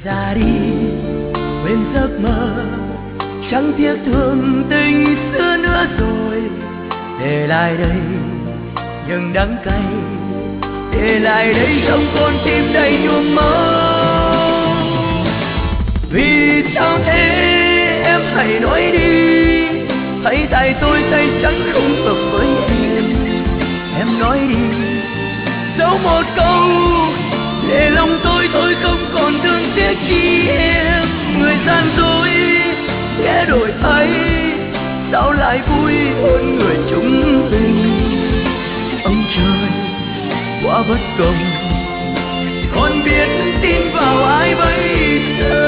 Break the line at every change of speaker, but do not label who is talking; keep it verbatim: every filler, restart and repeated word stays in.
ra đi quên giấc mơ, chẳng tiếc thương tình xưa nữa rồi. Để lại đây những đắng cay, để lại đây trong con tim đầy nhuốm máu. Vì sao thế em hãy nói đi, hãy tại tôi tay trắng không hợp với em. Em nói đi dẫu một câu để lòng tôi tôi không còn thương tiếc chi em. Người gian dối sẽ đổi thay, sao lại vui hơn người chúng tình. Ông trời quá bất công, còn biết tin vào ai bây giờ.